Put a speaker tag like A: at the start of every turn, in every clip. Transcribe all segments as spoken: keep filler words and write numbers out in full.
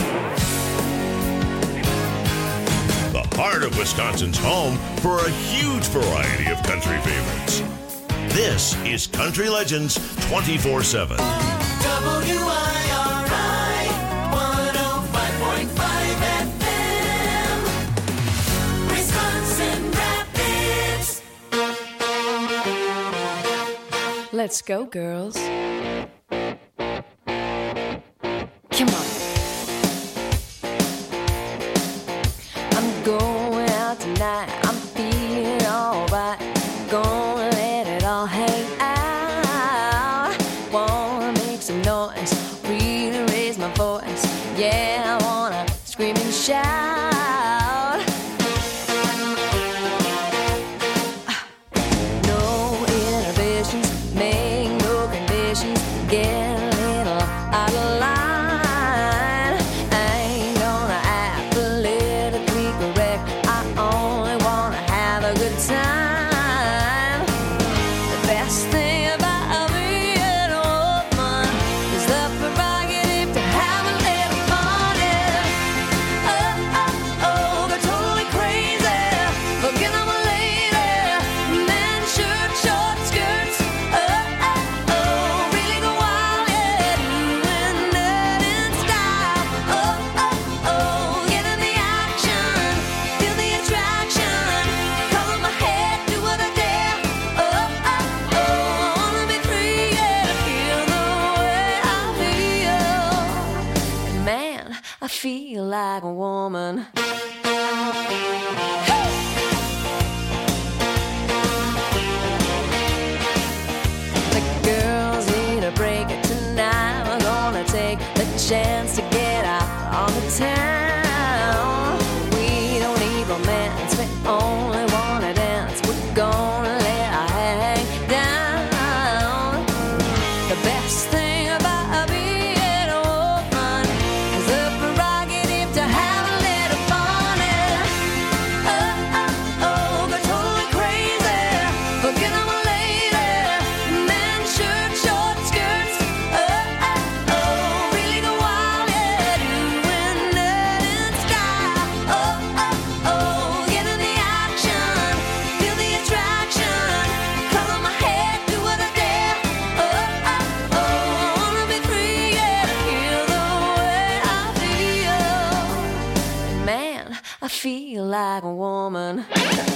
A: The heart of Wisconsin's home for a huge variety of country favorites. This is Country Legends twenty-four seven.
B: W I R I one oh five point five F M, Wisconsin Rapids.
C: Let's go, girls. Come on. I'm going out tonight. I'm feeling alright. Gonna let it all hang out. Wanna make some noise, really raise my voice. Yeah, I wanna scream and shout. No inhibitions, make no conditions. Get a little out of line. I ain't gonna act politically correct. I only wanna have a good time. The best thing about being a woman is the prerogative to have a little fun. Yeah. Oh, oh, oh, go totally crazy. Forget I'm a lady. Men, shirt, short skirts. Oh, oh, oh, really go wild. Yeah, doing that in style. Oh, oh, oh, get in the action. Feel the attraction. Color my head, do what I dare. Oh, oh, oh, I wanna be free, yeah, to feel the way I feel. Man, I feel like a woman. The girls need a break tonight. We're gonna take the chance to get out on the town. We don't need romance, we only wanna dance. We're gonna let our hair hang down. The best thing about being a woman is the prerogative to have a little fun. Yeah. Oh, oh, oh, go totally crazy. Forget I'm a lady. Men, shirt, short skirts. Oh, oh, oh, really go wild. Yeah, doing that in style. Oh, oh, oh, get in the action. Feel the attraction. Color my head, do what I dare. Oh, oh, oh, I wanna be free, yeah, to feel the way I feel. Man, I feel like a woman.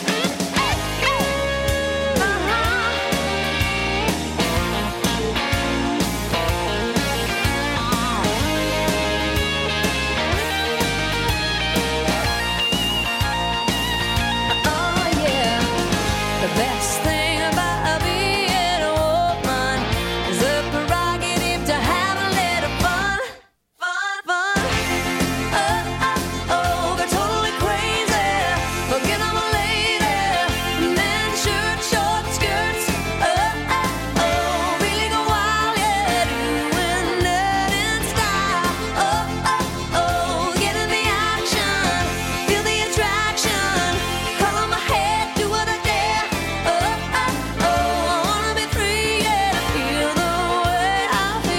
C: Oh yeah, the best thing about being a woman is the prerogative to have a little fun, fun, fun. Oh, oh, oh, go totally crazy. Forget I'm a lady. Men, shirt, short skirts. Oh, oh, oh, really go wild, yeah, doing that in style. Oh, oh, oh, get in the action. Feel the attraction. Color my head, do what I dare. Oh, oh, oh, I wanna be free, yeah, to feel the way I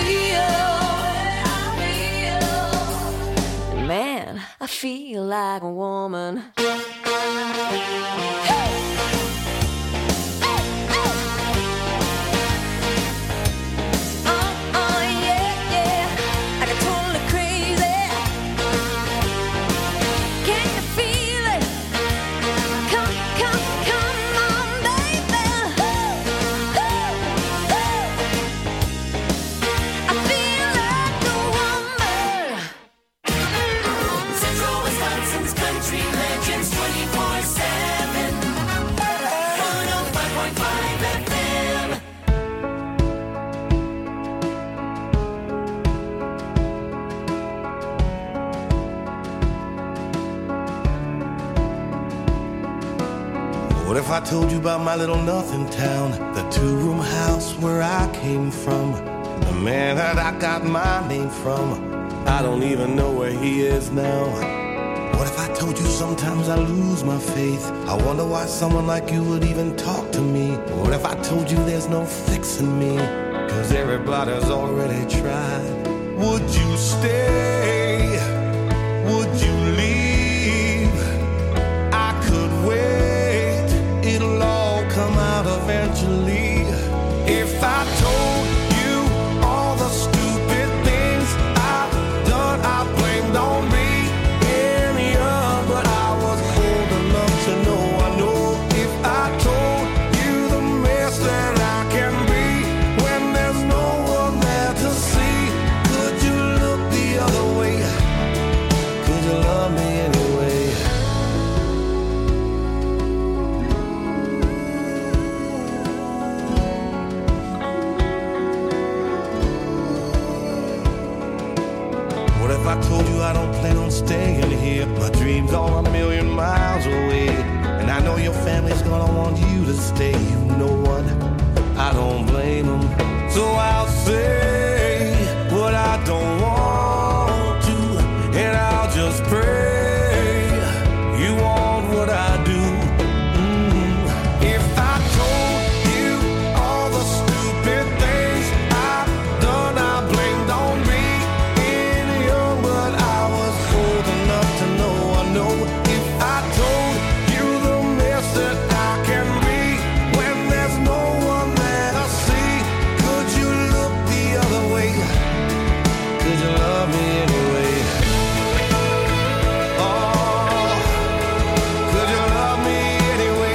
C: feel. Man, I feel like a woman. Oh, oh, yeah, yeah, I got totally crazy. Can you feel it? Come, come, come on, baby. Ooh, ooh, ooh. I feel like a woman.
B: Central Wisconsin's Country Legends twenty-four seven, one oh five point five F M.
D: What if I told you about my little nothing town, the two-room house where I came from, the man that I got my name from? I don't even know where he is now. What if I told you sometimes I lose my faith? I wonder why someone like you would even talk to me. What if I told you there's no fixing me? Cause everybody's already tried. Would you stay? told you I don't plan on staying here. My dreams are a million miles away, and I know your family's gonna want you to stay. You know what? I don't blame them. So I'll say what I don't want to, and I'll just pray you want what I do. Mm. If I told you all the stupid things I've done, I blamed on me. In young, but I was old enough to know. I know if I told you the mess that I can be when there's no one there to see, could you look the other way? Could you love me anyway? Oh, could you love me anyway?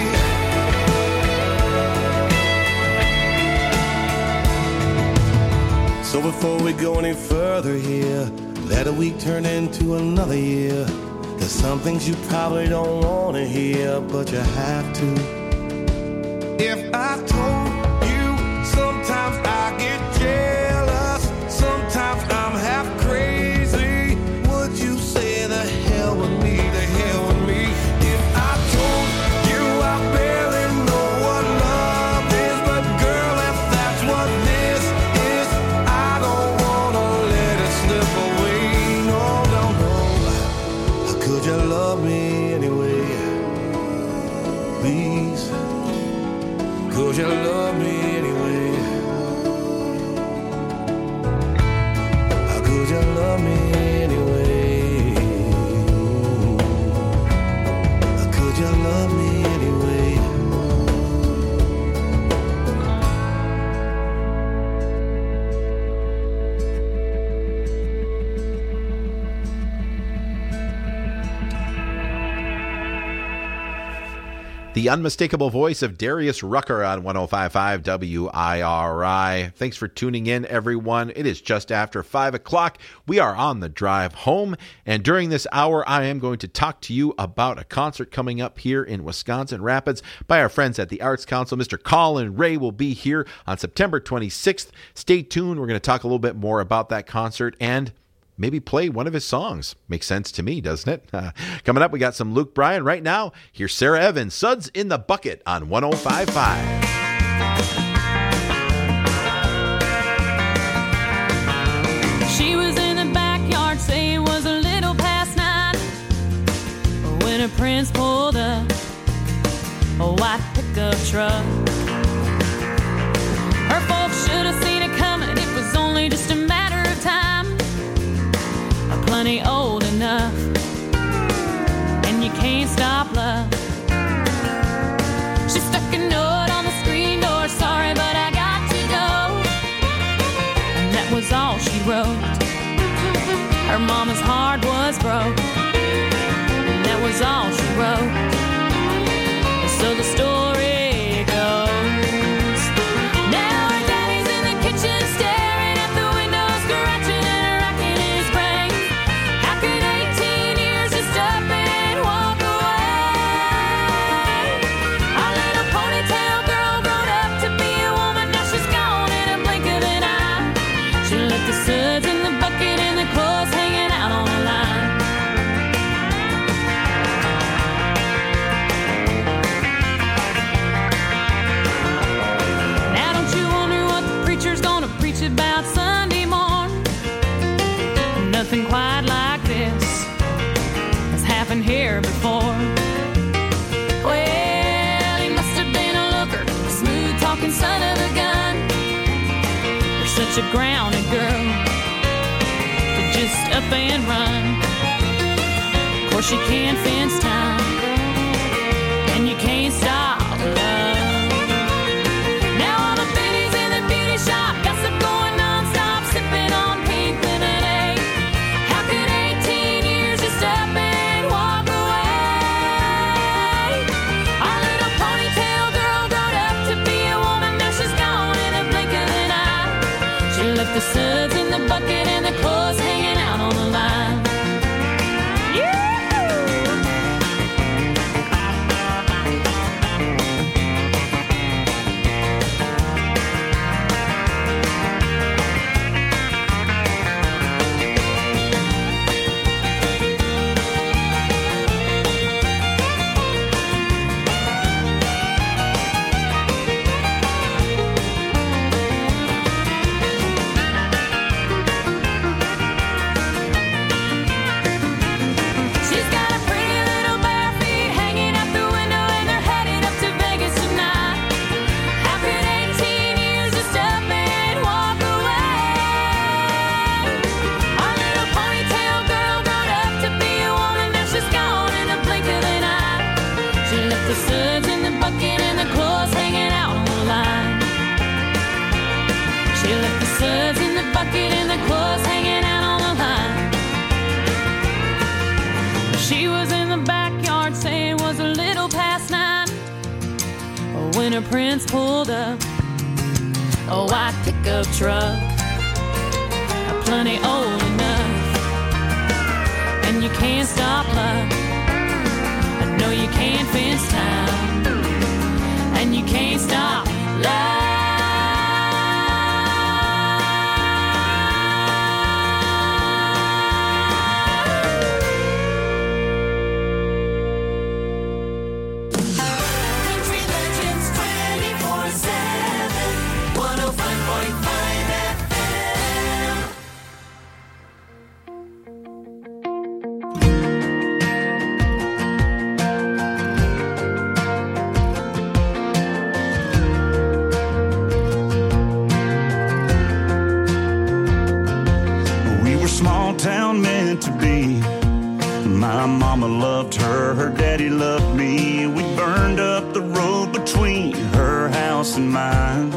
D: So before we go any further here, let a week turn into another year. There's some things you probably don't want to hear, but you have to. If I told you sometimes I get jealous, sometimes I'm half crazy, would you say the hell with me, the hell with me? If I told you I barely know what love is, but girl, if that's what this is, I don't wanna let it slip away. No, no, no. Could you love me anyway? Please. Could you love me anyway? Could you love me anyway? Could you love me anyway?
E: The unmistakable voice of Darius Rucker on one oh five point five W I R I. Thanks for tuning in, everyone. It is just after five o'clock. We are on the drive home, and during this hour, I am going to talk to you about a concert coming up here in Wisconsin Rapids by our friends at the Arts Council. Mister Colin Ray will be here on September twenty-sixth. Stay tuned. We're going to talk a little bit more about that concert and maybe play one of his songs. Makes sense to me, doesn't it? Uh, coming up, we got some Luke Bryan. Right now, here's Sarah Evans, Suds in the Bucket on one oh five point five.
F: She was in the backyard, say it was a little past nine, when her prince pulled up a white pickup truck. Her folks should have seen it coming. It was only just a matter of time. Plenty old enough, and you can't stop love. She stuck a note on the screen door, sorry, but I got to go. And that was all she wrote. Her mama's heart was broke, and that was all she wrote. And so the story goes. Now her daddy's in the kitchen staring at the window, scratching and racking his brain. How could eighteen years just up and walk away? Our little ponytail girl grown up to be a woman, now she's gone in a blink of an eye. She left the suds in the bucket and the clothes hanging out on the line. Now don't you wonder what the preacher's gonna preach about Sunday morn? Nothing quite like this has happened here before. Well, he must have been a looker, a smooth talking son of a gun. You're such a grounded girl to just up and run. Of course you can't fence time, and you can't stop love. Now all the biddies in the beauty shop, gossip going non-stop, sipping on pink lemonade. How could eighteen years just up and walk away? Our little ponytail girl grown up to be a woman, now she's gone in a blink of an eye. She left the suds in the bucket and the clothes hanging out on the line. Yeah! the suds in the bucket and the clothes hanging out on the line. She left the suds in the bucket and the clothes hanging out on the line. She was in the backyard saying it was a little past nine when her prince pulled up a white pickup truck, plenty old enough, and you can't stop love. No, you can't fence time, and you can't stop love.
B: Country Legends twenty-four seven, one oh five point five F M.
G: We were small town meant to be. My mama loved her, her daddy loved me. We burned up the road between her house and mine.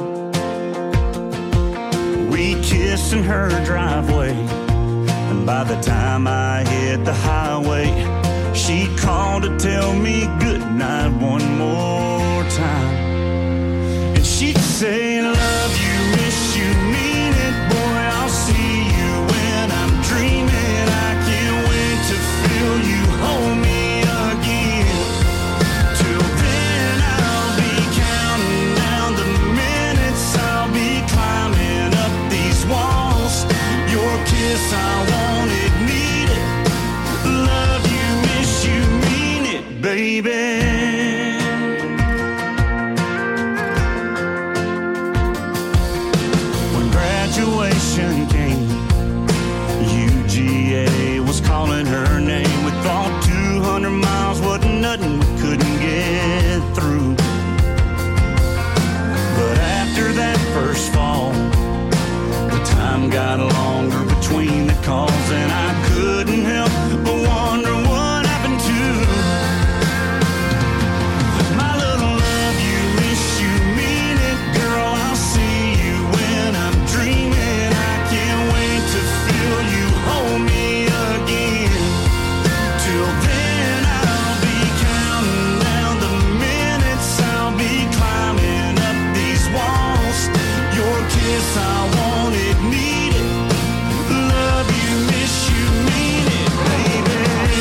G: We kissed in her driveway, and by the time I hit the highway, she called to tell me goodnight one more time. And she'd say, love you, miss you, mean it, boy, I'll see you when I'm dreaming. I can't wait to feel you hold me again. Till then I'll be counting down the minutes, I'll be climbing up these walls. Your kiss, I want it, need it. Love you, miss you, mean it, baby. When graduation came, U G A was calling her name. We thought two hundred miles wasn't nothing, we couldn't get through. But after that first fall, the time got longer between the calls, and I couldn't help but wonder what happened to my little love you, miss you, mean it, girl, I'll see you when I'm dreaming. I can't wait to feel you hold me again. Till then I'll be counting down the minutes, I'll be climbing up these walls. Your kiss, I want it, need it. Love you, miss you, mean it, baby.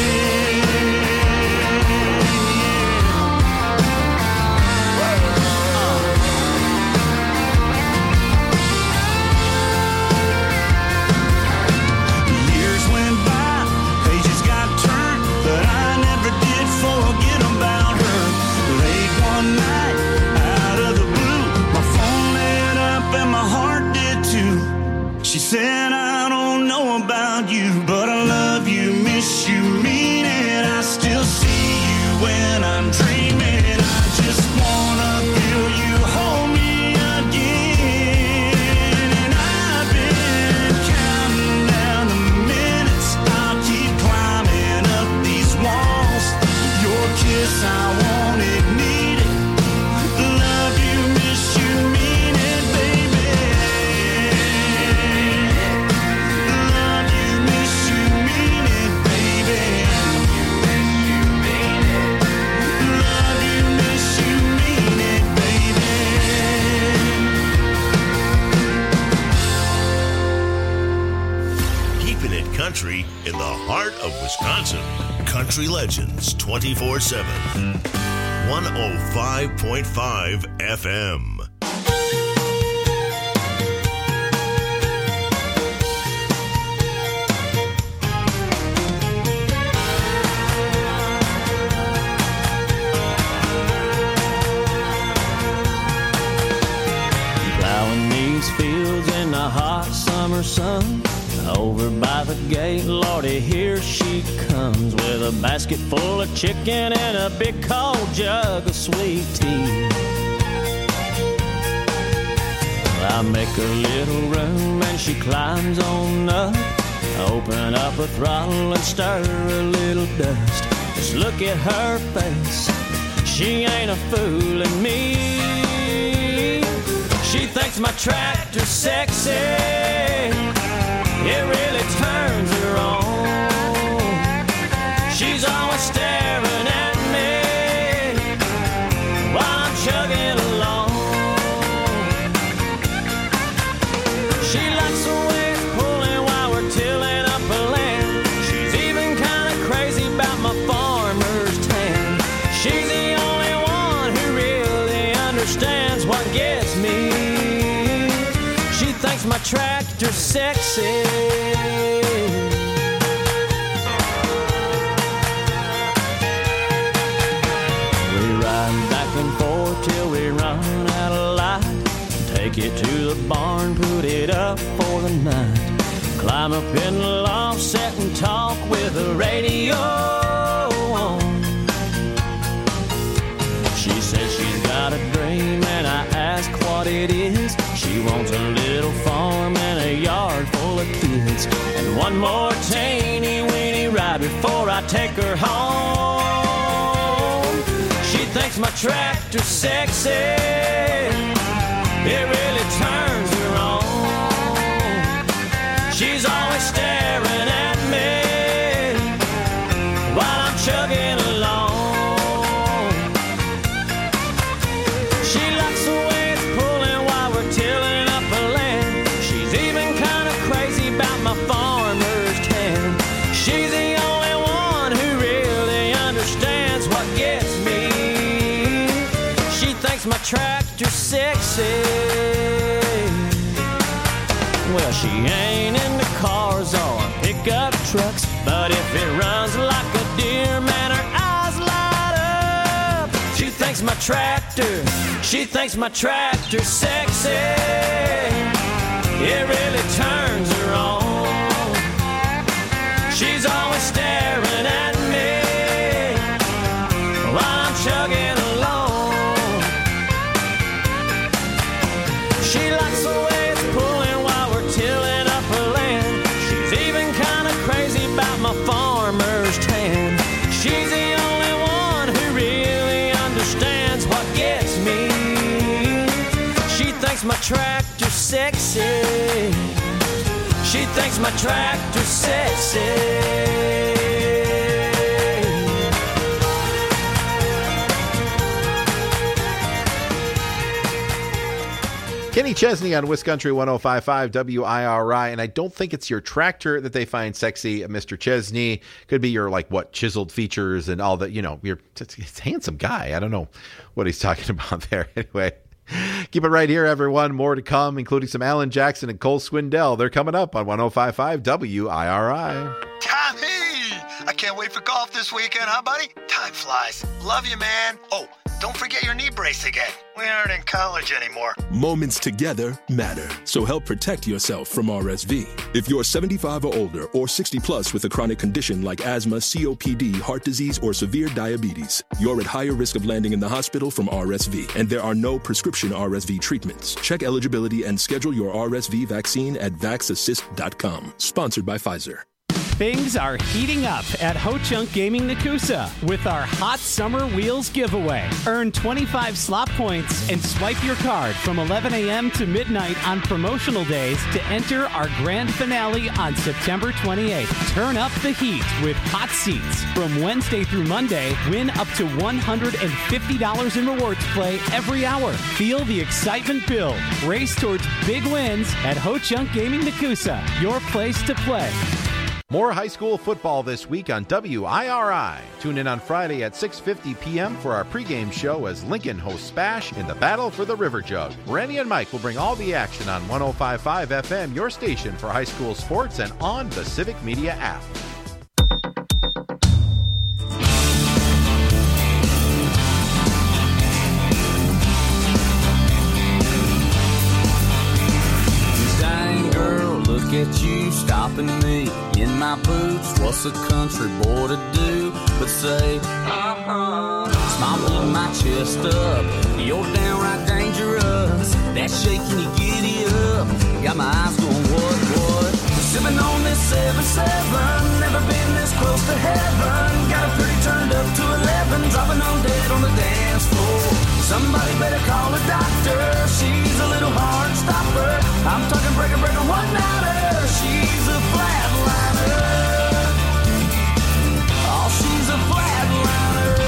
G: Years went by, pages got turned, but I never did forget about her. Late one night, out of the blue, my phone lit up and my heart did too. She said, I don't know about you, but I love you, miss you, mean it. I still see you when I'm dreaming. I just wanna feel you hold me again. And I've been counting down the minutes, I'll keep climbing up these walls. Your kiss, I want it, need it. Love you, miss you, mean it, baby. Love you, miss you, mean it, baby. Love you, miss you, mean it, baby.
A: Keeping it country in the heart of Wisconsin. Country Legends twenty-four seven. one oh five point five F M.
H: Plowing these fields in the hot summer sun. Over by the gate, Lordy, here she comes with a basket full of chicken and a big cold jug of sweet tea. I make a little room and she climbs on up. Open up a throttle and stir a little dust. Just look at her face. she ain't a fooling me. She thinks my tractor's sexy. It really turns her on. She's always staring at me while I'm chugging along. She likes the way it's pulling while we're tilling up a land. She's even kind of crazy about my farmer's tan. She's the only one who really understands what gets me. She thinks my tractor's sexy. We ride back and forth till we run out of light. Take it to the barn, put it up for the night. Climb up in the loft, sit and talk with the radio on. She says she's got a dream and I ask what it is. She wants a little farm and a yard full of kids, and one more teeny weeny ride before I take her home. She thinks my tractor's sexy. It really turns her on. She's always staring at me while I'm chugging along. She likes the way it's pulling while we're tilling up a land. She's even kind of crazy about my farmer's tan. She's the only one who really understands what gets me. She thinks my tractor's sexy. Well, she ain't into cars or pickup trucks, but if it runs like a deer, man, her eyes light up. She thinks my tractor, she thinks my tractor's sexy. It really turns her on. She's always staring at me while I'm chugging along. She likes the way it's pulling while we're tilling up her land. She's even kind of crazy about my farmer's tan. She's the only one who really understands what gets me. She thinks my tractor's sexy. She thinks my tractor's sexy.
E: Kenny Chesney on Wiscountry one oh five point five W I R I, and I don't think it's your tractor that they find sexy, Mister Chesney. Could be your, like, what, chiseled features and all that, you know, you're it's a handsome guy. I don't know what he's talking about there. Anyway, keep it right here, everyone. More to come, including some Alan Jackson and Cole Swindell. They're coming up on one oh five point five W I R I.
I: Tommy! I can't wait for golf this weekend, huh, buddy? Time flies. Love you, man. Oh, don't forget your knee brace again. We aren't in college anymore.
J: Moments together matter, so help protect yourself from R S V. If you're seventy-five or older or sixty plus with a chronic condition like asthma, C O P D, heart disease, or severe diabetes, you're at higher risk of landing in the hospital from R S V, and there are no prescription R S V treatments. Check eligibility and schedule your R S V vaccine at vax assist dot com. Sponsored by Pfizer.
K: Things are heating up at Ho Chunk Gaming Nakusa with our Hot Summer Wheels giveaway. Earn twenty-five slot points and swipe your card from eleven a.m. to midnight on promotional days to enter our grand finale on September twenty-eighth. Turn up the heat with hot seats. From Wednesday through Monday, win up to one hundred fifty dollars in rewards play every hour. Feel the excitement build. Race towards big wins at Ho Chunk Gaming Nakusa, your place to play.
E: More high school football this week on W I R I. Tune in on Friday at six fifty p.m. for our pregame show as Lincoln hosts Spash in the Battle for the River Jug. Randy and Mike will bring all the action on one oh five point five F M, your station for high school sports, and on the Civic Media app.
L: Look at you stopping me in my boots. What's a country boy to do but say, uh-huh. Smile, pull my chest up. You're downright dangerous. That shaking you giddy up. Got my eyes going, what, what? Sipping on this seven seven. Never been this close to heaven. Got a pretty turned up to eleven. Dropping on dead on the dance better call a doctor. She's a little heart stopper. I'm talking breaker, breaker, one-nighter. She's a flatliner. Oh, she's a flatliner.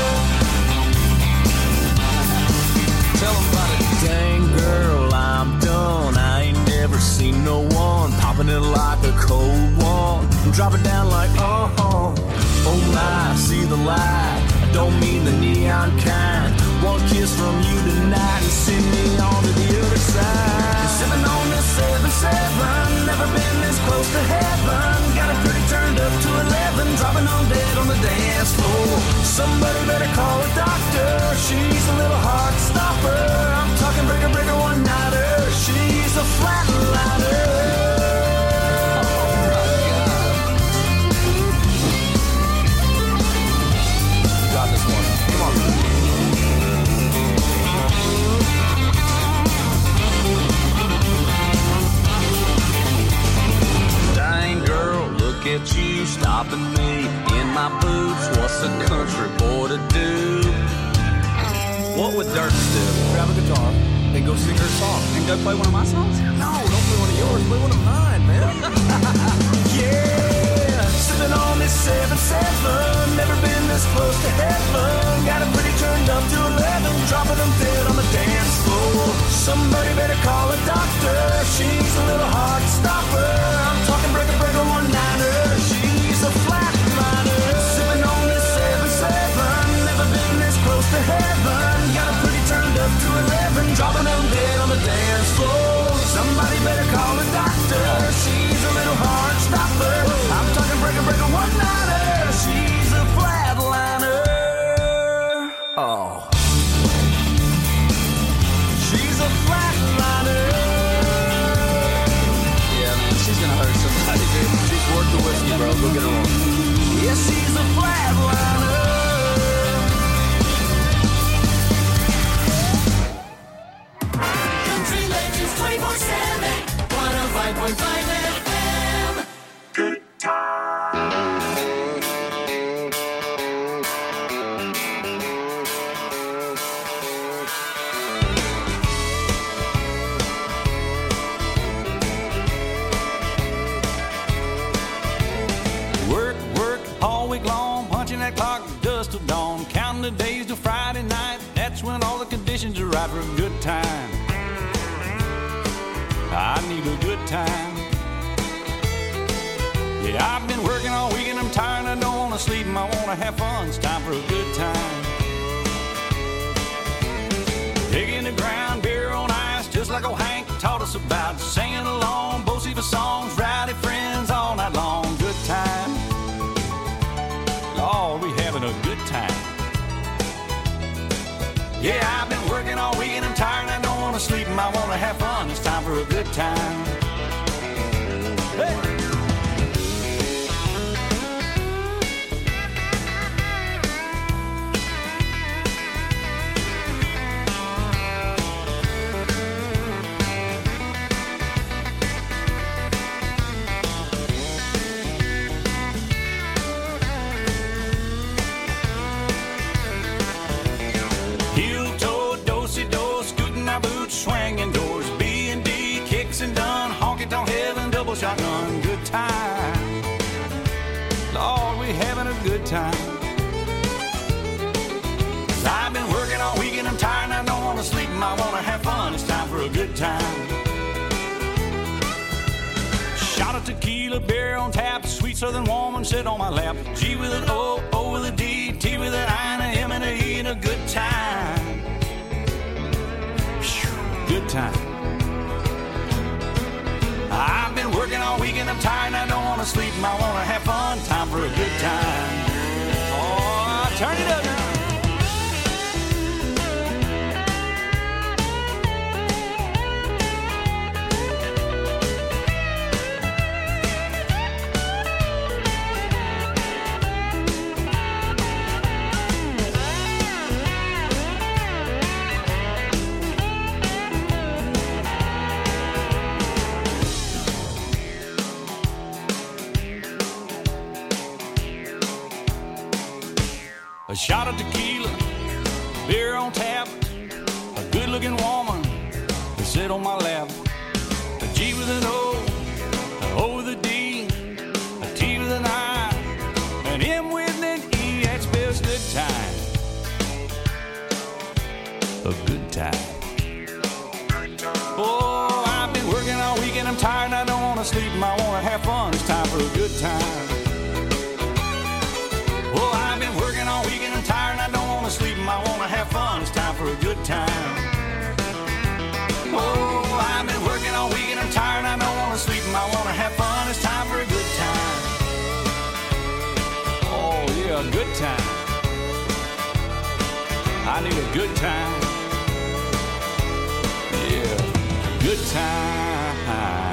L: Tell 'em about it. Dang girl, I'm done. I ain't never seen no one popping it like a cold one. Drop it down like, uh-huh. Oh my, see the light. I don't mean the neon kind. One kiss from you tonight and send me on to the other side. Sipping on this seven seven, never been this close to heaven. Got it pretty turned up to eleven, dropping on dead on the dance floor. Somebody better call a doctor. She's a little heart stopper. I'm talking breaker, breaker, one-nighter. She's a flatliner. At you stopping me in my boots. What's a country boy to do? What would Dirk do? Grab a guitar and go sing her song. And go play one of my songs? No, don't play one of yours. Play one of mine, man. Yeah, sipping on this seven seven. Never been this close to heaven. Got it pretty turned up to eleven. Dropping them dead on the dance floor. Somebody better call a doctor. She's a little heart stopper. I'm talking breaker, breaker, one-nighter. She's a flatliner. Sipping on this seven seven. Never been this close to heaven. Got it pretty turned up to eleven. Dropping them dead on the dance floor. Somebody better call a doctor. She's a little heart stopper. I'm talking breaker, breaker, one-nighter. She's a flatliner. Oh. She's a flatliner. Yeah, man, she's gonna hurt somebody, dude. She's worth the whiskey, bro. Go get her on. Yeah, she's a flatliner.
B: Country Legends twenty-four seven, one oh five point five F M. Good
G: clock dust till dawn, counting the days till Friday night. That's when all the conditions are right for a good time. I need a good time. Yeah, I've been working all week and I'm tired. I don't want to sleep and I want to have fun. It's time for a good time. Digging the ground, beer on ice, just like old Hank taught us about. Singing along, both see the songs, rowdy friends all night long. Good time. Lord, we having a good time. Yeah, I've been working all week and I'm tired and I don't want to sleep and I want to have fun. It's time for a good time. Hey! Swinging doors, B and D, kicks and done, honky-tonk heaven, double shotgun, good time. Lord, we having a good time. I've been working all week and I'm tired and I don't want to sleep and I want to have fun. It's time for a good time. Shot of tequila, beer on tap, sweet southern woman sit on my lap. G with an O, O with a D, T with an I and a M and a E, and a good time. Good time. I've been working all week and I'm tired and I don't want to sleep and I want to have fun. Time for a good time. Oh, turn it up now. A shot of tequila, beer on tap, a good good-looking woman to sit on my lap. A G with an O, an O with a D, a T with an I, an M with an E. That spells good time. A good time. Oh, I've been working all weekend. I'm tired and I don't want to sleep. I want to have fun. It's time for a good time. Oh, I've been working all weekend. I'm tired and I don't want to sleep. I want to have fun. It's time for a good time. Oh, I've been working all weekend. I'm tired and I don't want to sleep. I want to have fun. It's time for a good time. Oh, yeah, a good time. I need a good time. Yeah, good time.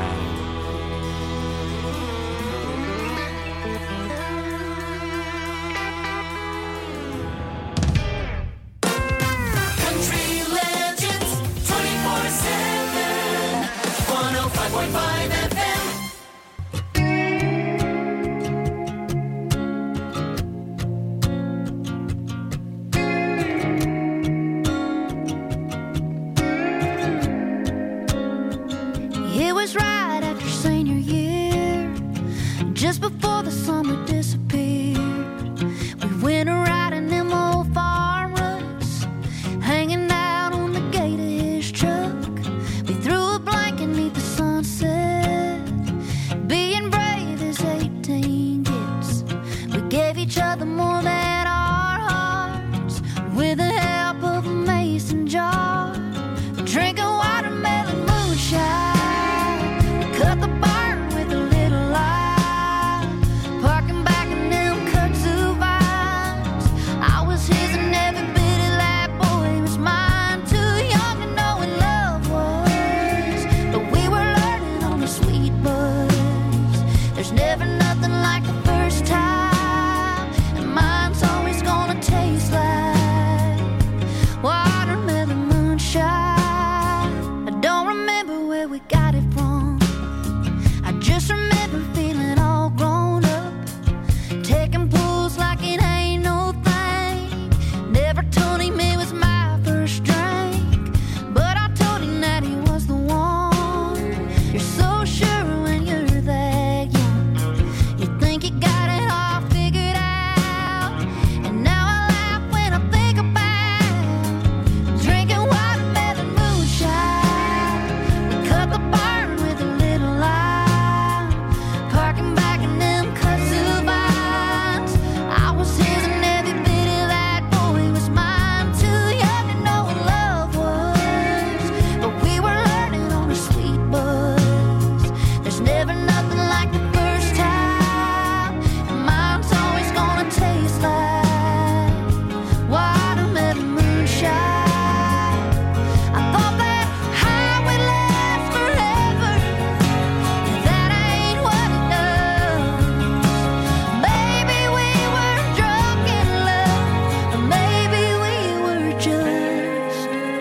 B: five point five F M.
M: It was right after senior year, just before the summer disappeared. We went a riding them old farm ruts, hanging out on the gate of his truck. We threw a blanket neath the sunset, being brave as eighteen gets. We gave each other more than our hearts, with the help of a mason jar, drinking watermelon moonshine. We cut the barn with a little light, parking back in them kudzu vines. I was his and every bit of that boy was mine. Too young to know what love was, but we were learning on the sweet buzz. There's never nothing like the first time, and mine's always gonna taste like watermelon moonshine. I don't remember where we got it from, I just remember feeling all grown up, taking pulls like it ain't no thing. Never told him it was my first drink, but I told him that he was the one. You're so sure when you're that young, you think you got it all figured out. And now I laugh when I think about drinking watermelon moonshine. We cut the barn with a little light, parking back in them kudzu vines. I was his and every bit of that boy was mine. Too young to know what love was, but we were learning on a sweet buzz. There's never nothing like the first time, and mine's always gonna taste like watermelon moonshine. I thought that high would last forever, and that ain't what it does. Maybe we were drunk in love, or maybe we were just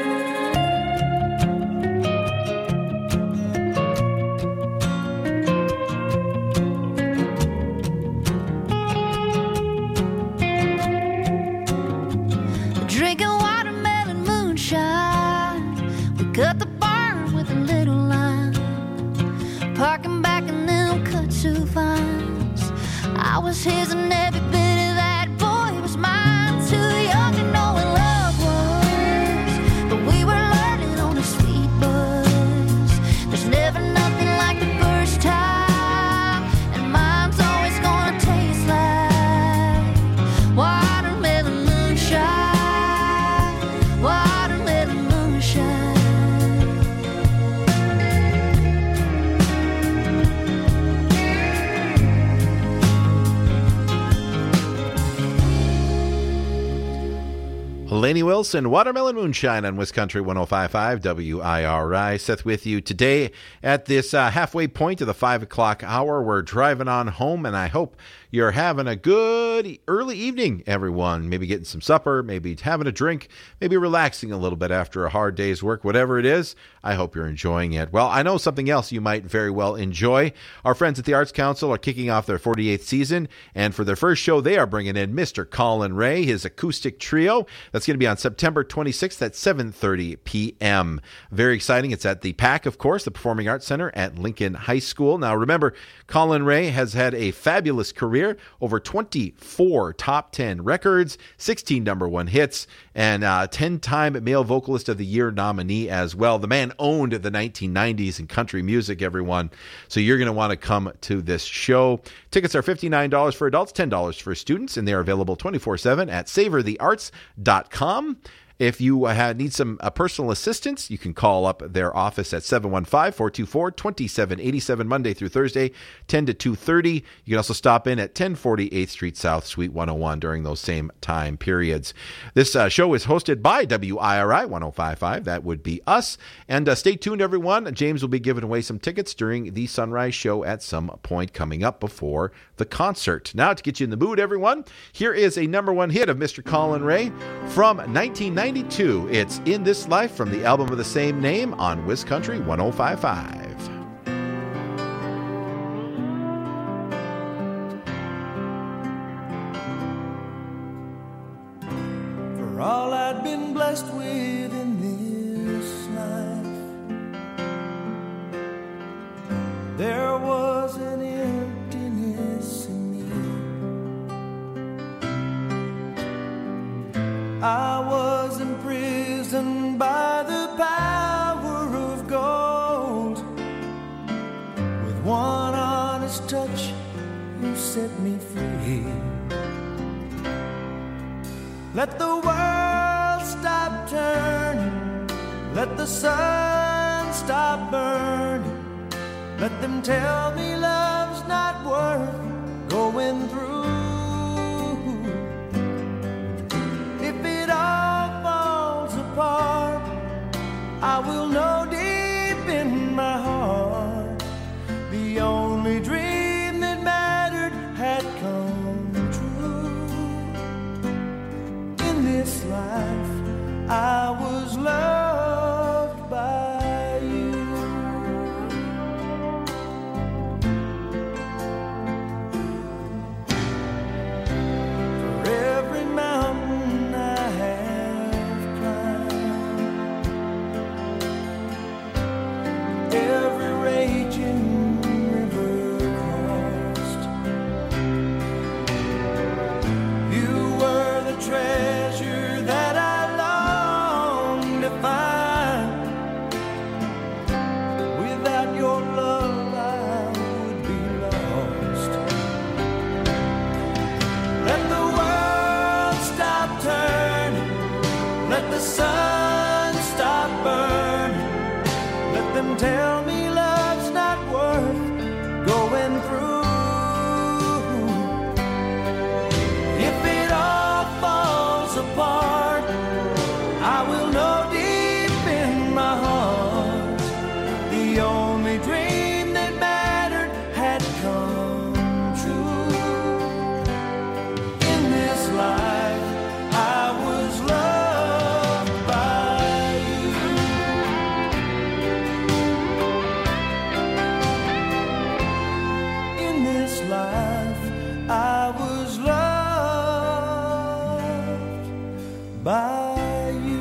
M: drinking watermelon moonshine. We cut the barn with a little line, parking back in them kudzu vines. I was his and every bit of that boy was mine. Too young to know what love was, but we were learning on a sweet buzz. There's never nothing like the first time, and mine's always gonna taste like watermelon moonshine. Watermelon moonshine.
E: Lainey Wilson, Watermelon Moonshine on Wiscountry one oh five point five W I R I. Seth with you today at this uh, halfway point of the five o'clock hour. We're driving on home, and I hope you're having a good early evening, everyone. Maybe getting some supper, maybe having a drink, maybe relaxing a little bit after a hard day's work, whatever it is. I hope you're enjoying it. Well, I know something else you might very well enjoy. Our friends at the Arts Council are kicking off their forty-eighth season, and for their first show, they are bringing in Mister Colin Ray, his acoustic trio. That's going to be on September twenty-sixth at seven thirty p.m. Very exciting. It's at the P A C, of course, the Performing Arts Center at Lincoln High School. Now, remember, Colin Ray has had a fabulous career, over twenty-four top ten records, sixteen number one hits, and uh, ten-time Male Vocalist of the Year nominee as well. The man owned the nineteen nineties in country music, everyone. So you're going to want to come to this show. Tickets are fifty-nine dollars for adults, ten dollars for students, and they are available twenty-four seven at savor the arts dot com. If you uh, need some uh, personal assistance, you can call up their office at seven one five, four two four, two seven eight seven Monday through Thursday, ten to two thirty. You can also stop in at ten forty eighth Street South, Suite one oh one during those same time periods. This uh, show is hosted by W I R I one oh five point five. That would be us. And uh, stay tuned, everyone. James will be giving away some tickets during the Sunrise Show at some point coming up before the concert. Now, to get you in the mood, everyone, here is a number one hit of Mister Colin Ray from nineteen ninety-two. It's In This Life from the album of the same name on WisCountry one oh five point five.
N: For all I'd been blessed with in this life, there was an emptiness in me. I was imprisoned by the power of gold. With one honest touch, you set me free. Let the world stop turning, let the sun stop burning, let them tell me love's not worth going through. If it all falls apart, I will know deep in my heart the only dream that mattered had come true. In this life, I was loved by you. For every mountain I have climbed, every raging river crossed, you were the treasure that I longed to find. Without your love, I would be lost. Let the world stop turning, let the sun stop burning, let them tell me love's not worth going through. If it all falls apart, I will know deep in my heart the only dream that mattered had come true. In this life, I was loved by you. In this life, I was loved by you.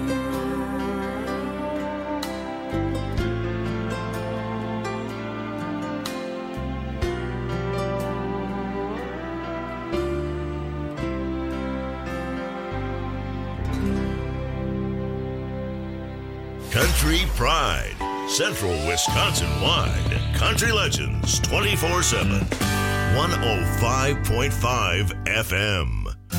A: Country Pride, Central Wisconsin wide. Country Legends twenty-four seven. one oh five point five F M.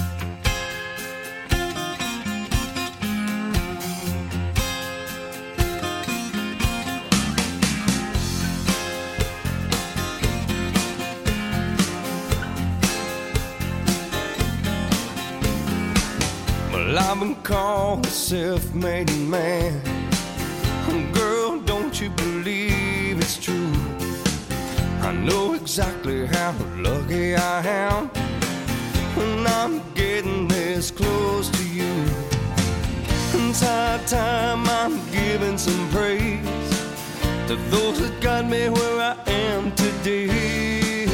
N: Well, I've been called a self-made man. Girl, don't you believe it's true? I know exactly how lucky I am when I'm getting this close to you. It's high time I'm giving some praise to those that got me where I am today.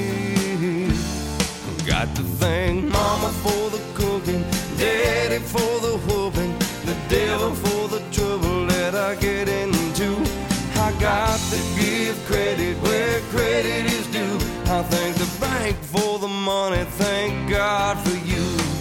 N: Got to thank Mama for the cooking, Daddy for the whooping, the devil for the trouble that I get into. I got to give credit where credit is due. I thank the bank for the money, thank God for you.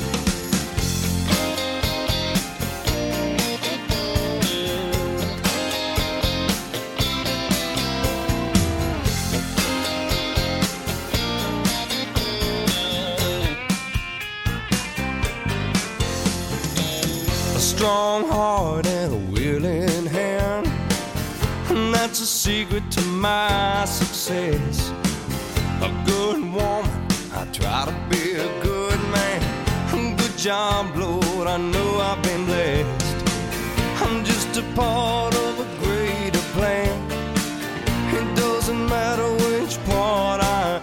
N: A strong heart and a willing hand, and that's a secret to my success. A good woman, I try to be a good man. Good job, Lord, I know I've been blessed. I'm just a part of a greater plan. It doesn't matter which part I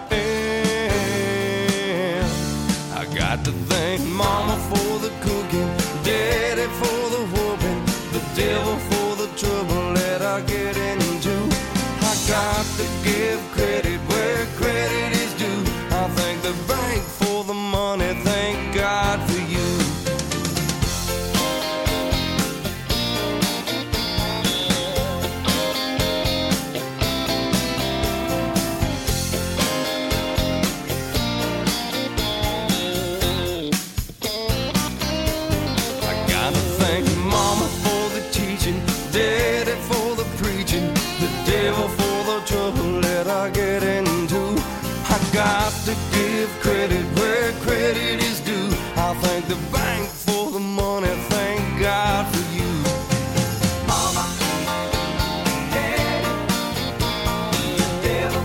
N: am. I got to thank Mama for the cooking, Daddy for the whooping, the devil for the trouble that I get into. I got to give credit where credit is due. I thank the bank for the money, thank God for you. Daddy for the preaching, the devil for the trouble that I get into. I got to give credit where credit is due. I thank the bank for the money, thank God for you. Mama, Daddy, the devil.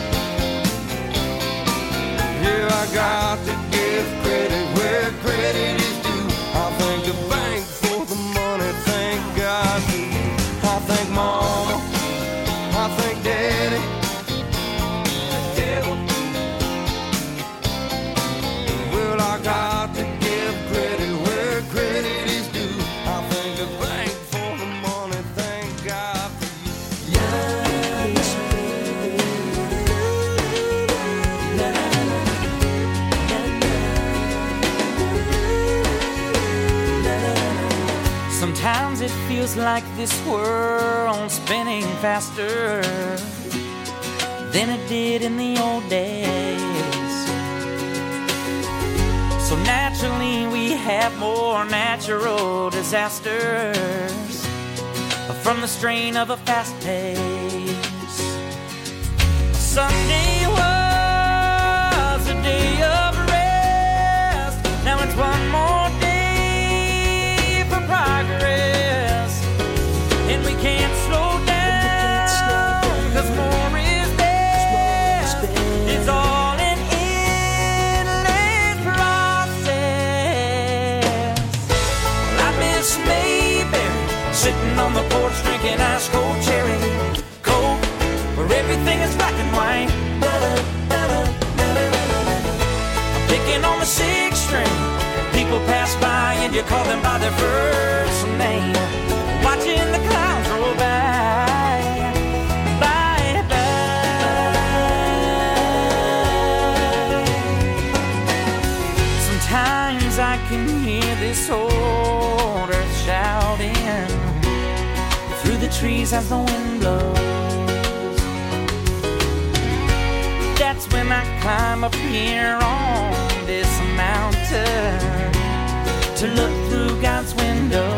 N: Yeah, I got to give credit where credit is due. I thank the bank for the money, thank God for you. I thank Mama, I thank Daddy, the devil. Well, I got to give credit where credit is due. I thank the bank for the money, thank God for you. Yes,
O: sometimes it feels like this world's spinning faster than it did in the old days. So naturally we have more natural disasters from the strain of a fast pace. Sunday was a day of rest. Now it's one more day for progress, and we can't slow down, cause more is best. It's all an endless process. Well, I miss Mayberry, sitting on the porch drinking ice cold cherry Coke, where everything is black and white. I'm picking on the sixth string. People pass by and you call them by their first name. Watching the clouds roll by, by, by. Sometimes I can hear this old earth shouting through the trees as the wind blows. That's when I climb up here on this mountain to look through God's window.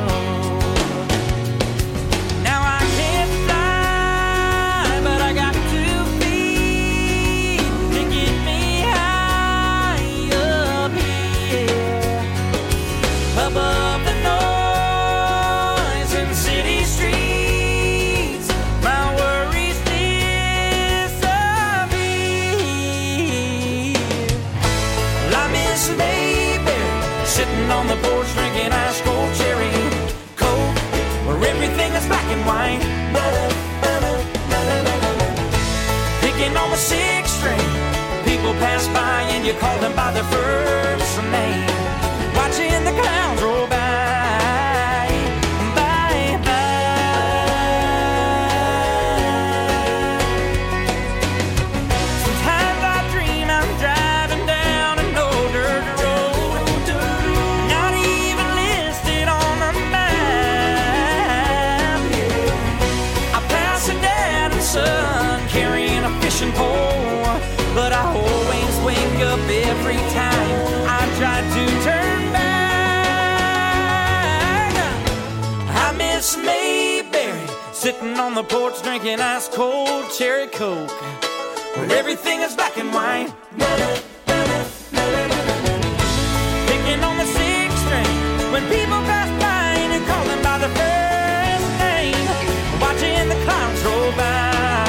O: Now I can't fly, but I got two feet to get me high up here, above the noise in city streets. My worries disappear. Well, I miss Mayberry, sitting on the porch drinking ice cold cherry Coke, where everything is black and white. Picking on the city pass by and you call them by their first name. Watching the clouds roll by. But I always wake up every time I try to turn back. I miss Mayberry, sitting on the porch drinking ice cold cherry coke, where everything is black and white. Picking on the sixth string when people pass by and you call them by their first name. Watching the clouds roll by.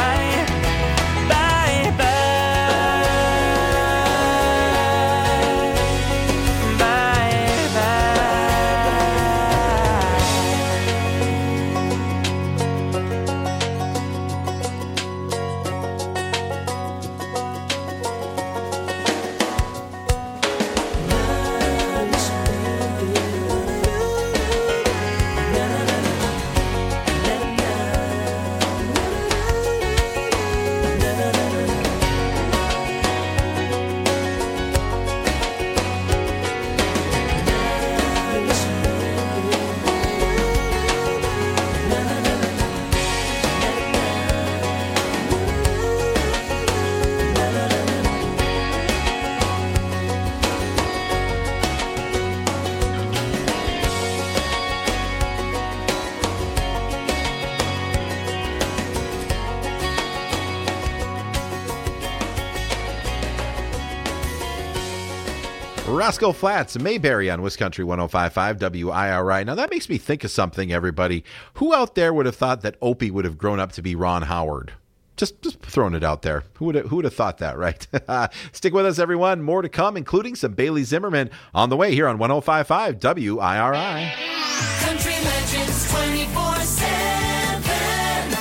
E: Roscoe Flats, Mayberry on Wiscountry one oh five point five W I R I. Now that makes me think of something, everybody. Who out there would have thought that Opie would have grown up to be Ron Howard? Just just throwing it out there. Who would have, who would have thought that, right? Stick with us, everyone. More to come, including some Bailey Zimmerman on the way here on one oh five point five W I R I.
B: Country Legends twenty-four seven.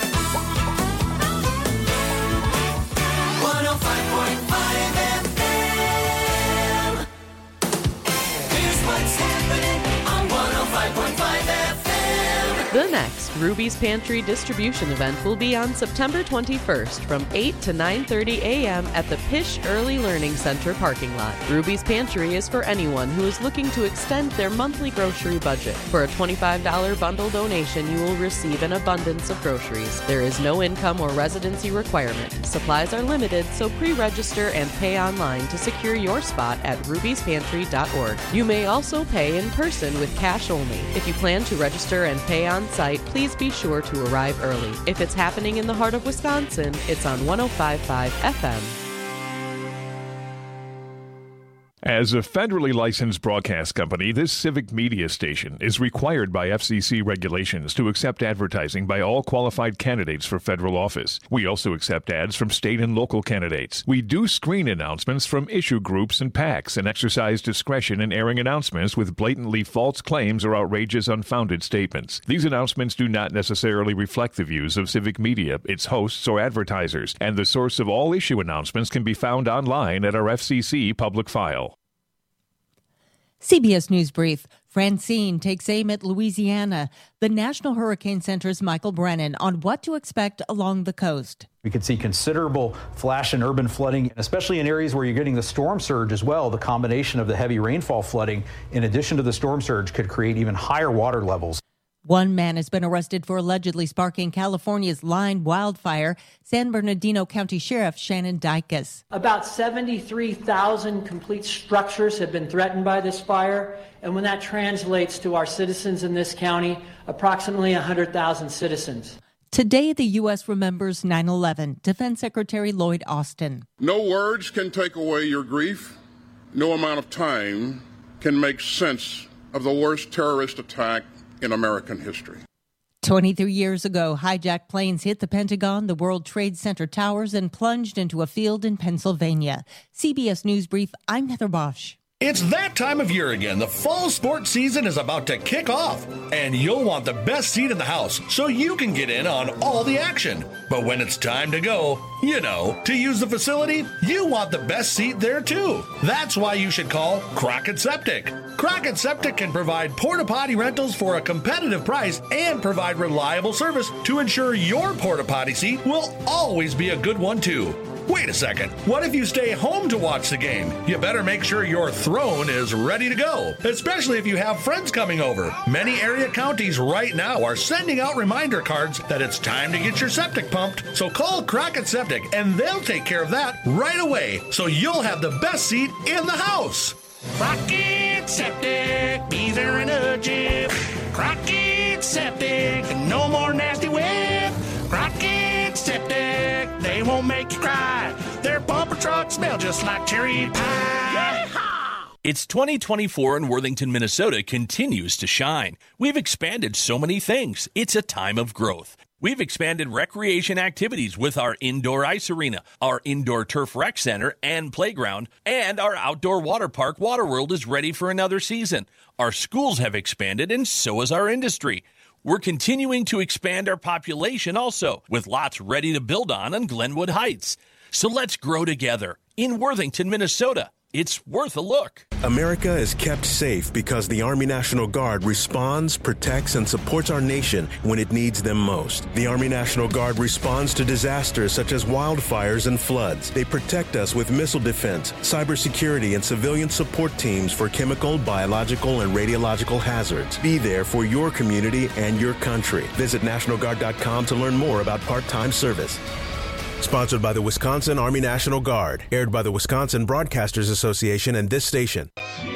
B: one oh five point five F M. Here's what's happening on one oh five point five F M.
P: The next Ruby's Pantry distribution event will be on September twenty-first from eight to nine thirty a.m. at the Pish Early Learning Center parking lot. Ruby's Pantry is for anyone who is looking to extend their monthly grocery budget. For a twenty-five dollars bundle donation, you will receive an abundance of groceries. There is no income or residency requirement. Supplies are limited, so pre-register and pay online to secure your spot at rubys pantry dot org. You may also pay in person with cash only. If you plan to register and pay on site, please be sure to arrive early. If it's happening in the heart of Wisconsin, it's on one oh five point five F M.
Q: As a federally licensed broadcast company, this civic media station is required by F C C regulations to accept advertising by all qualified candidates for federal office. We also accept ads from state and local candidates. We do screen announcements from issue groups and PACs and exercise discretion in airing announcements with blatantly false claims or outrageous, unfounded statements. These announcements do not necessarily reflect the views of civic media, its hosts, or advertisers, and the source of all issue announcements can be found online at our F C C public file.
R: C B S News Brief. Francine takes aim at Louisiana. The National Hurricane Center's Michael Brennan on what to expect along the coast.
S: We could see considerable flash and urban flooding, especially in areas where you're getting the storm surge as well. The combination of the heavy rainfall flooding, in addition to the storm surge, could create even higher water levels.
R: One man has been arrested for allegedly sparking California's Line wildfire. San Bernardino County Sheriff Shannon Dykes.
T: About seventy-three thousand complete structures have been threatened by this fire. And when that translates to our citizens in this county, approximately one hundred thousand citizens.
R: Today, the U S remembers nine eleven. Defense Secretary Lloyd Austin.
U: No words can take away your grief. No amount of time can make sense of the worst terrorist attack in American history.
R: twenty-three years ago, hijacked planes hit the Pentagon, the World Trade Center towers, and plunged into a field in Pennsylvania. C B S News Brief, I'm Heather Bosch.
C: It's that time of year again. The fall sports season is about to kick off, and you'll want the best seat in the house so you can get in on all the action. But when it's time to go, you know, to use the facility, you want the best seat there too. That's why you should call Crockett Septic. Crockett Septic can provide porta potty rentals for a competitive price and provide reliable service to ensure your porta potty seat will always be a good one too. Wait a second. What if you stay home to watch the game? You better make sure your throne is ready to go, especially if you have friends coming over. Many area counties right now are sending out reminder cards that it's time to get your septic pumped. So call Crockett Septic and they'll take care of that right away, so you'll have the best seat in the house.
V: Crockett Septic, bees are in a jib. Crockett Septic, no more nasty whip. Crockett Septic, they won't make you cry. Their bumper trucks smell just like cherry pie. Yeehaw!
W: It's twenty twenty-four and Worthington, Minnesota continues to shine. We've expanded so many things. It's a time of growth. We've expanded recreation activities with our indoor ice arena, our indoor turf rec center and playground, and our outdoor water park, Waterworld, is ready for another season. Our schools have expanded, and so has our industry. We're continuing to expand our population also, with lots ready to build on on Glenwood Heights. So let's grow together in Worthington, Minnesota. It's worth a look.
X: America is kept safe because the Army National Guard responds, protects, and supports our nation when it needs them most. The Army National Guard responds to disasters such as wildfires and floods. They protect us with missile defense, cybersecurity, and civilian support teams for chemical, biological, and radiological hazards. Be there for your community and your country. Visit National Guard dot com to learn more about part-time service. Sponsored by the Wisconsin Army National Guard. Aired by the Wisconsin Broadcasters Association and this station.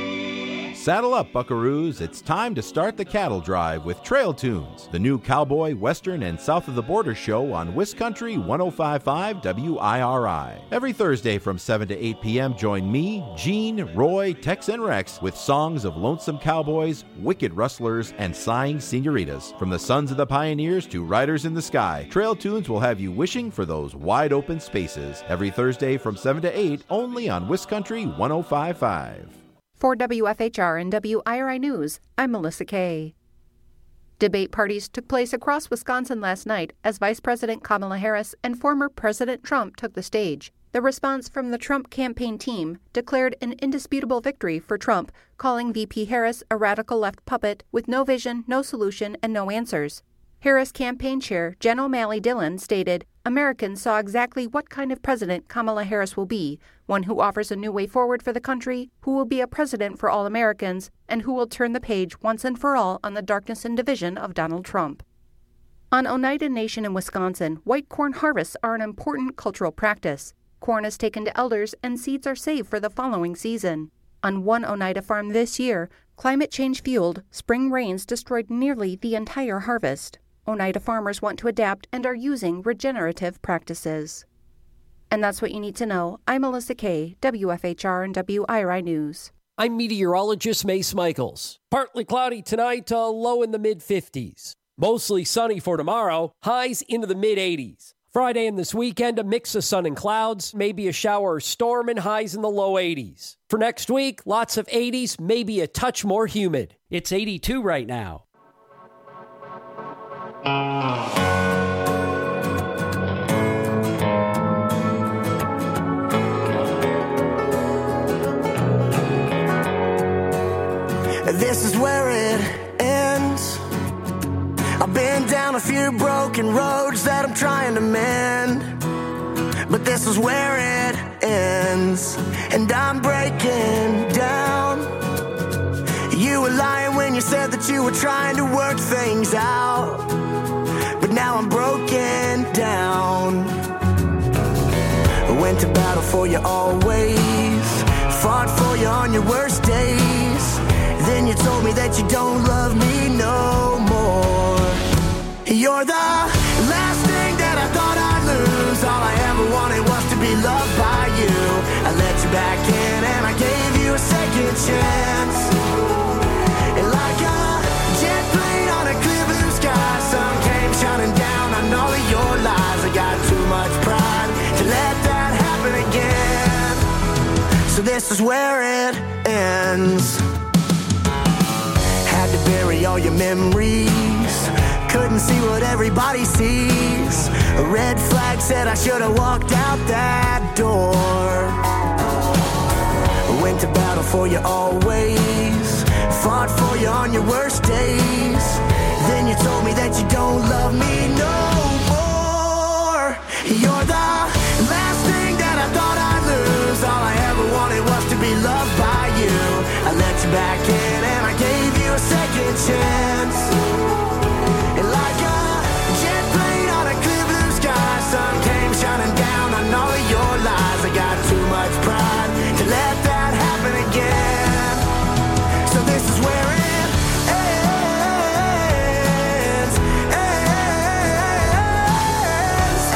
E: Saddle up, buckaroos. It's time to start the cattle drive with Trail Tunes, the new cowboy, western, and south of the border show on Wiscountry one oh five point five W I R I. Every Thursday from seven to eight p.m., join me, Gene, Roy, Tex, and Rex with songs of lonesome cowboys, wicked rustlers, and sighing senoritas. From the sons of the pioneers to riders in the sky, Trail Tunes will have you wishing for those wide open spaces. Every Thursday from seven to eight, only on Wiscountry one oh five point five.
Y: For W F H R and W I R I News, I'm Melissa Kay. Debate parties took place across Wisconsin last night as Vice President Kamala Harris and former President Trump took the stage. The response from the Trump campaign team declared an indisputable victory for Trump, calling V P Harris a radical left puppet with no vision, no solution, and no answers. Harris campaign chair Jen O'Malley Dillon stated, Americans saw exactly what kind of president Kamala Harris will be, one who offers a new way forward for the country, who will be a president for all Americans, and who will turn the page once and for all on the darkness and division of Donald Trump. On Oneida Nation in Wisconsin, white corn harvests are an important cultural practice. Corn is taken to elders and seeds are saved for the following season. On one Oneida farm this year, climate change-fueled spring rains destroyed nearly the entire harvest. Oneida farmers want to adapt and are using regenerative practices. And that's what you need to know. I'm Melissa Kay, W F H R and W I R I News.
Z: I'm meteorologist Mace Michaels. Partly cloudy tonight, uh, low in the mid fifties. Mostly sunny for tomorrow, highs into the mid eighties. Friday and this weekend, a mix of sun and clouds, maybe a shower or storm, and highs in the low eighties. For next week, lots of eighties, maybe a touch more humid. It's eighty-two right now.
N: This is where it ends. I've been down a few broken roads that I'm trying to mend, but this is where it ends, and I'm breaking down. You were lying when you said that you were trying to work things out, but now I'm broken down. I went to battle for you always, fought for you on your worst days. Then you told me that you don't love me no more. You're the last thing that I thought I'd lose. All I ever wanted was to be loved by you. I let you back in and I gave you a second chance. And like a jet plane on a clear blue sky, sun came shining down on all of your lies. I got too much pride to let that happen again. So this is where it ends. Had to bury all your memories, couldn't see what everybody sees. A red flag said I should have walked out that door. Went to battle for you always, fought for you on your worst days. Then you told me that you don't love me no more. You're the last thing that I thought I'd lose. All I ever wanted was to be loved by you. I let you back in and I gave you a second chance. And like a jet plane on a clear blue sky, sun came shining down on all of your lies. I got too much pride to let that happen again. So this is where it ends, ends,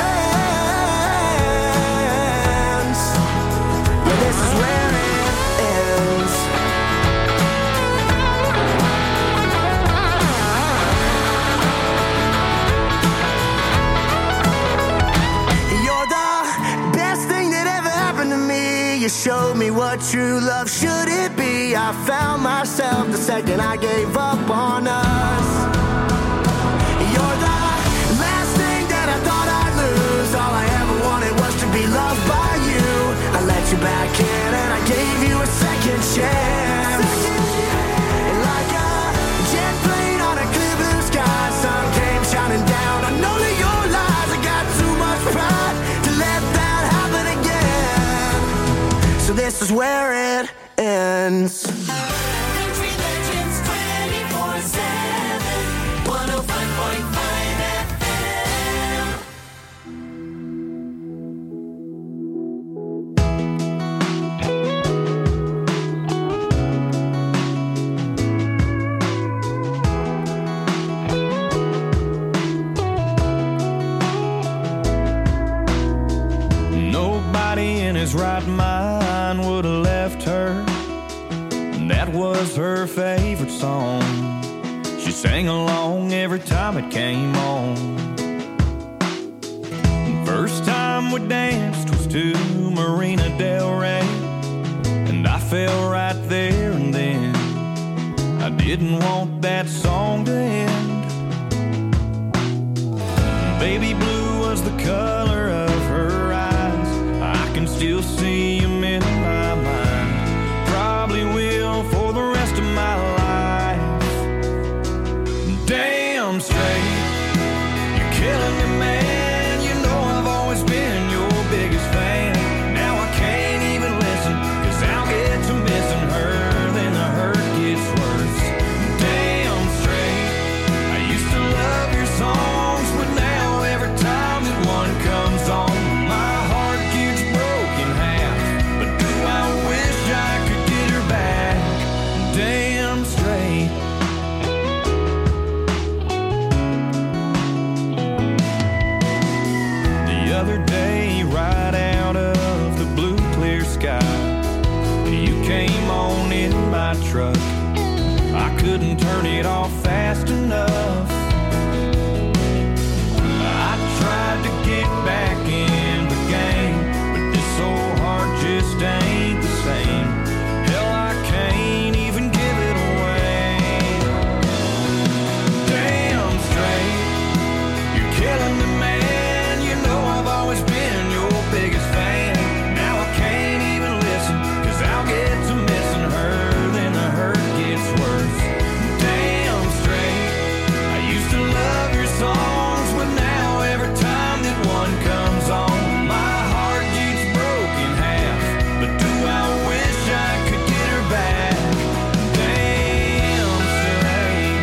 N: ends. Yeah, this is where it ends. You're the best thing that ever happened to me. You showed me what true love should it be. I found myself the second I gave up on us. You're the last thing that I thought I'd lose. All I ever wanted was to be loved by you. I let you back in and I gave you a second chance. And like a jet plane on a clear blue sky, sun came shining down on all of your lies. I got too much pride to let that happen again. So this is where it ends.
B: Country Legends twenty-four seven, one oh five point five F M.
G: Nobody in his right mind would have left her. That was her favorite song. She sang along every time it came on. First time we danced was to Marina Del Rey, and I fell right there and then. I didn't want that song to end. Baby blue was the color of her eyes. I can still see him in my mind. Probably will for the rest of my life. Damn straight, you're killing me, man. You know I've always been your biggest fan. Now I can't even listen, cause I'll get to missing her, then the hurt gets worse. Damn straight, I used to love your songs, but now every time that one comes on, my heart gets broken half. But do I wish I could get her back? Damn straight. The other day, right out of the blue clear sky, you came on in my truck. I couldn't turn it off fast enough. I tried to get back in the game, but this old heart just ain't the same. Hell, I can't even give it away. Damn straight, you're killing me, man. You know I've always been your biggest fan. Now I can't even listen, cause I'll get to missing her, then the hurt gets worse. Damn straight, I used to love your songs, but now every time that one comes on, my heart gets broken half. But do I wish I could get her back? Damn straight.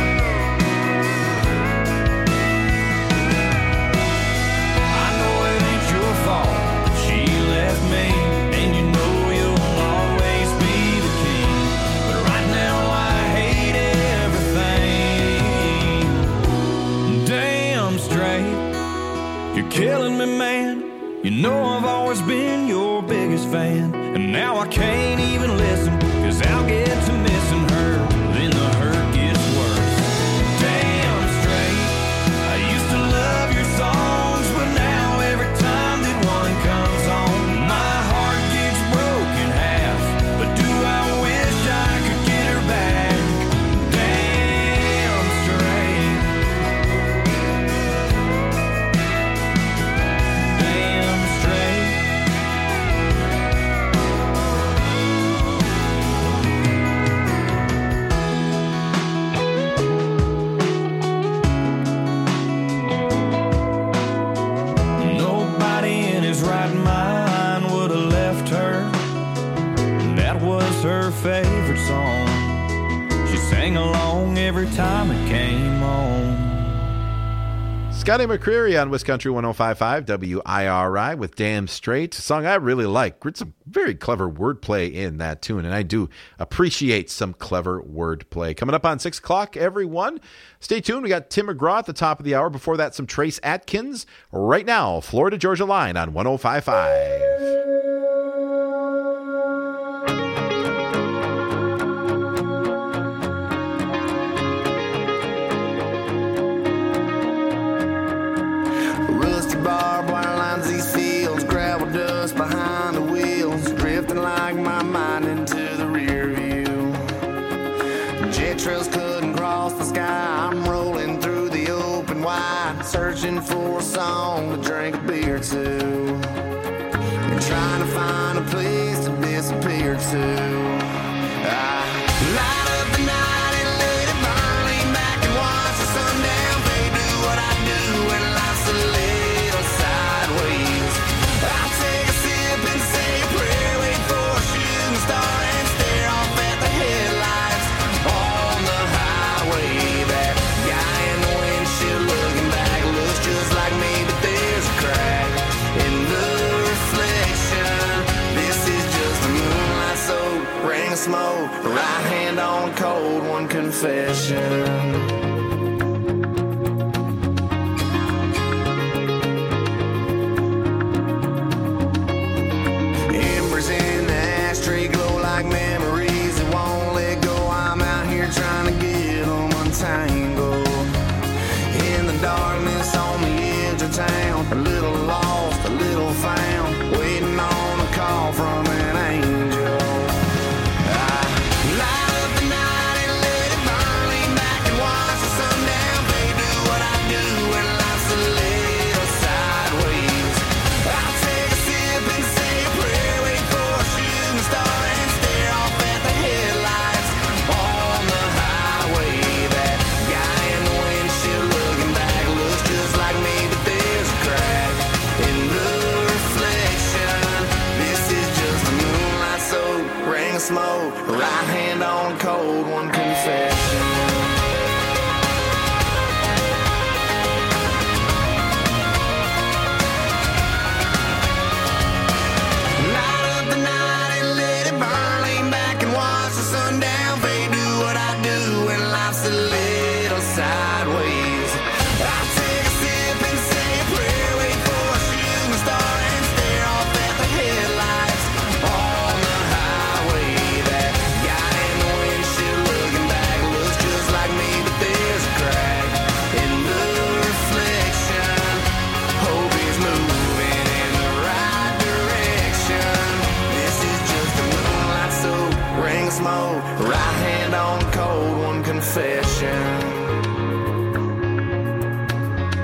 G: I know it ain't your fault that she left me, and you know you'll always be the king. But right now I hate everything. Damn straight, you're killing me, man. You know I've always been your biggest fan, and now I can't even listen, cause I'll get to missing her, then the hurt gets worse. Damn straight, I used to love your songs, but now every time that one comes on, my heart gets broken half. But do I
D: sang along every time it came on.
E: Scotty McCreery on Wisconsin one oh five point five W I R I with Damn Straight, a song I really like. It's a very clever wordplay in that tune, and I do appreciate some clever wordplay. Coming up on six o'clock, everyone. Stay tuned. We got Tim McGraw at the top of the hour. Before that, some Trace Atkins. Right now, Florida Georgia Line on one oh five point five.
F: Barbed wire lines these fields, gravel dust behind the wheels, drifting like my mind into the rear view. Jet trails couldn't cross the sky. I'm rolling through the open wide, searching for a song to drink a beer to, and trying to find a place to disappear to. I light up the night and let it burn, lean back and watch the sundown fade. Do what I do when life's a little sideways. I'll take a sip and say a prayer, wait for a shooting star and stare off at the headlights on the highway. That guy in the windshield looking back looks just like me, but there's a crack in the reflection. This is just a moonlight soaked ring of smoke, right hand on a cold one confession. In the ashtray glow like memories that won't let go. I'm out here trying to get them untangled. In the darkness on the edge of town, a little lost, a little found, waiting on a call from an angel. I light up the night and let it burn, lean back and watch the sundown fade. Do what I do when life's a little sideways. I'll take a sip and say a prayer, wait for a shooting star and stare off at the headlights on the highway. That guy in the windshield looking back looks just like me, but there's a crack in the reflection. This is just a moonlight soaked ring of smoke, right hand on a cold one confession. Light up the night and let it burn, lean back and watch the sundown fade. Do what I do when life's a little sideways. I'll take a sip and say a prayer, wait for a shooting star and stare off at the headlights on the highway. That guy in the windshield looking back looks just like me, but there's a crack in the reflection. Hope he's moving in the right direction. This is just a moonlight soaked ring of smoke, right hand on cold one confession.